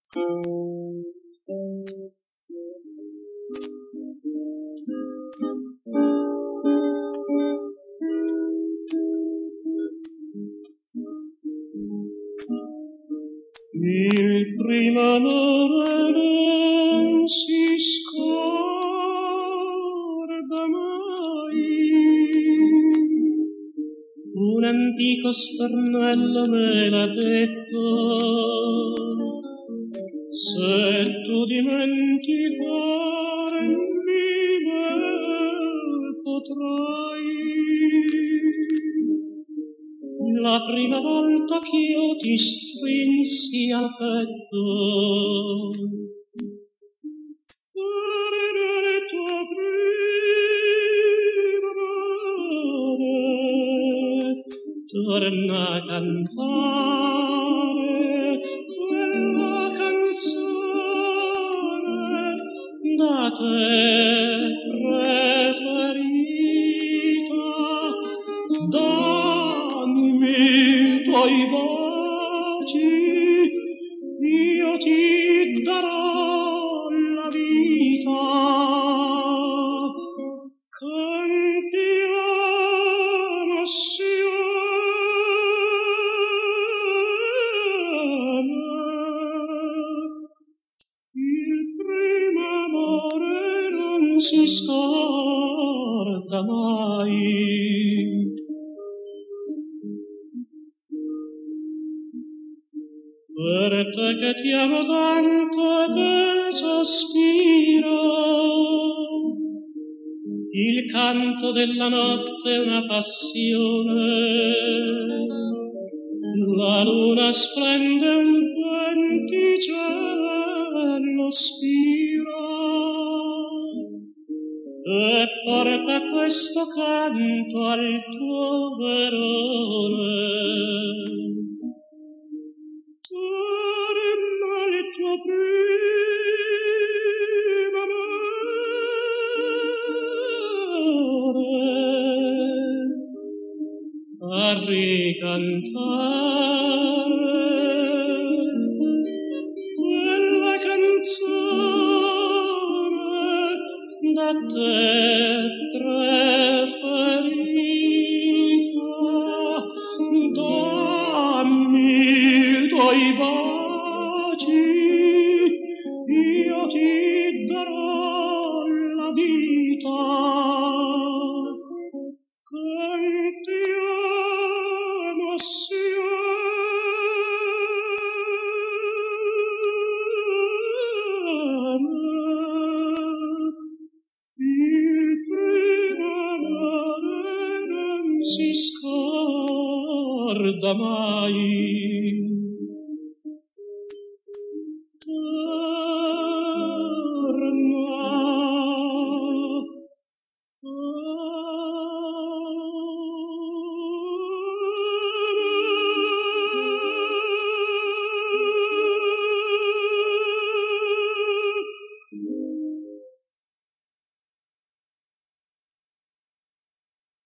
Il primo amore non si scorda mai, un antico stornello me l'ha detto, se tu dimenticarmi me potrai. La prima volta ch'io ti strinsi al petto, era il tuo primo amore, torna a cantare quella canzone da te preferita, dammi i tuoi baci, io ti darò la vita. Cantiamo assieme, il primo amore non si scorda mai. Per te che ti amo tanto che sospiro, il canto della notte è una passione, la luna splende un venticello spiro, e porta questo canto al tuo verone. Torna il tuo primo amore a ricantare quella canzone da te preferita. Dammi i tuoi baci, io ti darò la vita. Cantiamo assieme, il primo amore non si scorda mai.